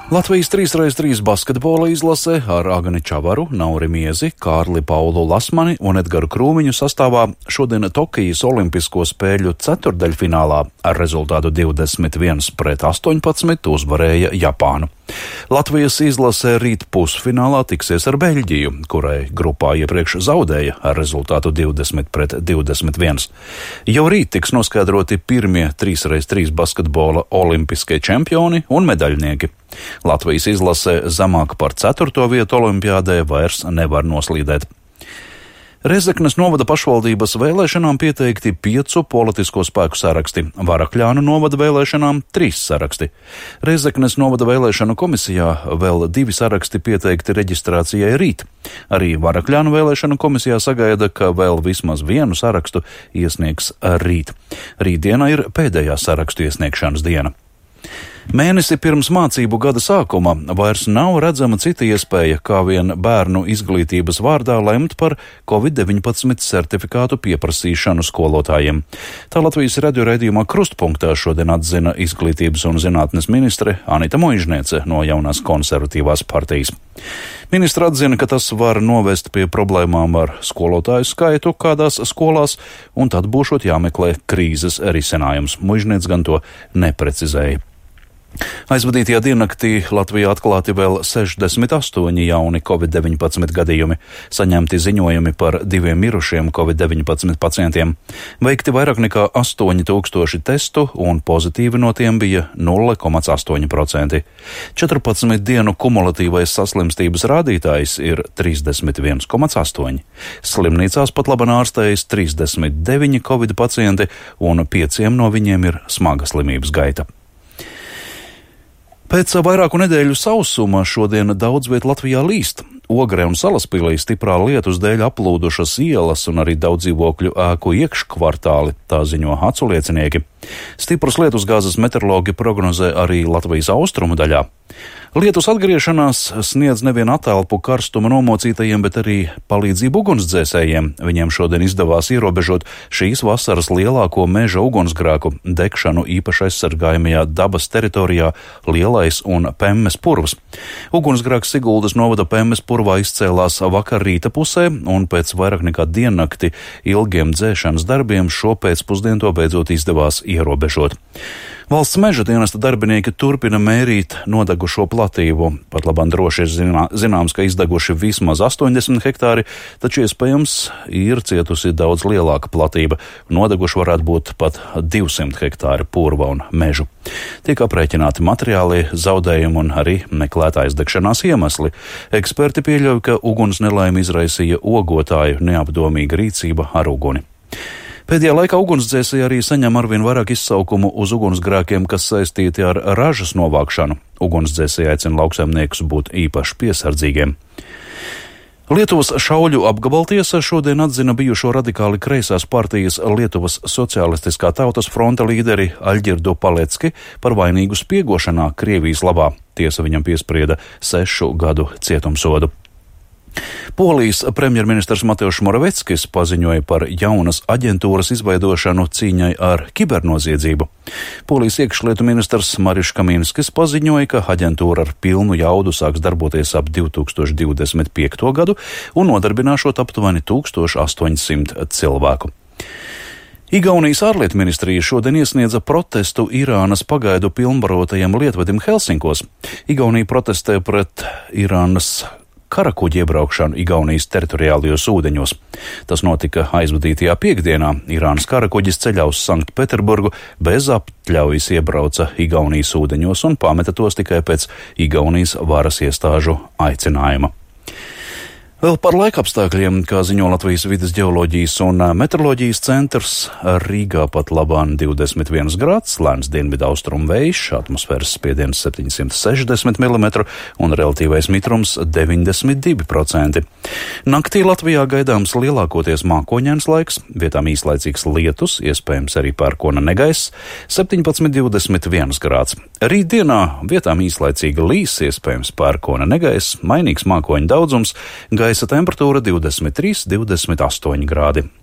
Latvijas 3x3 basketbola izlase ar Agni Čavaru, Nauri Miezi, Kārli Paulu Lasmani un Edgaru Krūmiņu sastāvā šodien Tokijas Olimpisko spēļu ceturtdaļfinālā ar rezultātu 21-18 uzvarēja Japānu. Latvijas izlase rīt pusfinālā tiksies ar Beļģiju, kurai grupā iepriekš zaudēja ar rezultātu 20-21. Jau rīt tiks noskaidroti pirmie 3x3 basketbola olimpiskie čempioni un medaļnieki. Latvijas izlase zemāk par 4. vietu olimpiādē vairs nevar noslīdēt. Rēzeknes novada pašvaldības vēlēšanām pieteikti 5 politisko spēku saraksti, Varakļānu novada vēlēšanām 3 saraksti. Rēzeknes novada vēlēšanu komisijā vēl 2 saraksti pieteikti reģistrācijai rīt. Arī Varakļānu vēlēšanu komisijā sagaida, ka vēl vismaz 1 sarakstu iesniegs rīt. Rītdiena ir pēdējā sarakstu iesniegšanas diena. Mēnesi pirms mācību gada sākuma vairs nav redzama cita iespēja, kā vien bērnu izglītības vārdā lemt par Covid-19 certifikātu pieprasīšanu skolotājiem. Tā Latvijas radio raidījumā Krustpunktā šodien atzina izglītības un zinātnes ministre Anita Muižniece no Jaunās konservatīvās partijas. Ministra atzina, ka tas var novest pie problēmām ar skolotāju skaitu kādās skolās, un tad būšot jāmeklē krīzes risinājums. Muižniece gan to neprecizēja. Aizvadītajā diennaktī Latvijā atklāti vēl 68 jauni Covid-19 gadījumi, saņemti ziņojumi par 2 mirušiem Covid-19 pacientiem, veikti vairāk nekā 8000 testu un pozitīvi no tiem bija 0,8%. 14 dienu kumulatīvais saslimstības rādītājs ir 31,8. Slimnīcās pat laban ārstējas 39 Covid pacienti un 5 no viņiem ir smaga slimības gaita. Pēc vairāku nedēļu sausuma šodien daudz viet Latvijā līst. Ogrē un Salaspilī stiprā lietus dēļ aplūdušas ielas un arī daudz dzīvokļu ēku iekškvartāli, tā ziņo acu liecinieki. Stiprus lietusgāzes meteorologi prognozē arī Latvijas austrumu daļā. Lietus atgriešanās sniedz nevien atelpu karstuma nomocītajiem, bet arī palīdzību ugunsdzēsējiem. Viņiem šodien izdevās ierobežot šīs vasaras lielāko meža ugunsgrēku degšanu īpaši aizsargājamajā dabas teritorijā Lielais un Pemmes purvs. Ugunsgrēks Siguldas novada Pemmes purvā izcēlās vakar rīta pusē, un pēc vairāk nekā diennakti ilgiem dzēšanas darbiem šo pēcpusdienu to beidzot izdevās ierobežot. Valsts meža dienesta darbinieki turpina mērīt nodegušo platību. Pat labāk droši ir zināms, ka izdeguši vismaz 80 hektāri, taču iespējams ir cietusi daudz lielāka platība. Nodeguši varētu būt pat 200 hektāri purva un mežu. Tiek aprēķināti materiāli, zaudējumi un arī meklētā aizdegšanās iemesli. Eksperti pieļauj, ka uguns nelaimi izraisīja ogotāju neapdomīga rīcība ar uguni. Pēdējā laikā ugunsdzēsēji arī saņem arvien vairāk izsaukumu uz ugunsgrēkiem, kas saistīti ar ražas novākšanu. Ugunsdzēsēji aicina lauksaimniekus būt īpaši piesardzīgiem. Lietuvas šauļu apgabaltiesa šodien atzina bijušo radikāli kreisās partijas Lietuvas Socialistiskā tautas fronte līderi Aļģirdu Palecki par vainīgu spiegošanā Krievijas labā. Tiesa viņam piesprieda 6 gadu cietumsodu. Polijas premjerministrs Mateušs Moraveckis paziņoja par jaunas aģentūras izveidošanu cīņai ar kibernoziedzību. Polijas iekšlietu ministrs Mariuš Kaminskis paziņoja, ka aģentūra ar pilnu jaudu sāks darboties ap 2025. gadu un nodarbināšot aptuveni 1800 cilvēku. Igaunijas ārlietu ministrija šodien iesniedza protestu Irānas pagaidu pilnvarotajam lietvadim Helsinkos. Igaunija protestē pret Irānas karakuģi iebraukšanu Igaunijas teritoriālajos ūdeņos. Tas notika aizvadītajā piekdienā. Irānas karakuģis ceļā uz Sanktpēterburgu bez atļaujas iebrauca Igaunijas ūdeņos un pameta tos tikai pēc Igaunijas varas iestāžu aicinājuma. Vēl par laikapstākļiem, kā ziņo Latvijas vides ģeoloģijas un meteoroloģijas centrs, Rīgā pat labāk 21 grāds, lēns dienvidu austrumu vējš, atmosfēras spiediens 760 mm un relatīvais mitrums 92%. Naktī Latvijā gaidāms lielākoties mākoņains laiks, vietām īslaicīgs lietus, iespējams arī pērkona negaiss, 17-21 grāds. Rītdienā vietām īslaicīga līs, iespējams pērkona negaiss, mainīgs mākoņu daudzums, gaisa temperatūra 23-28 grādi.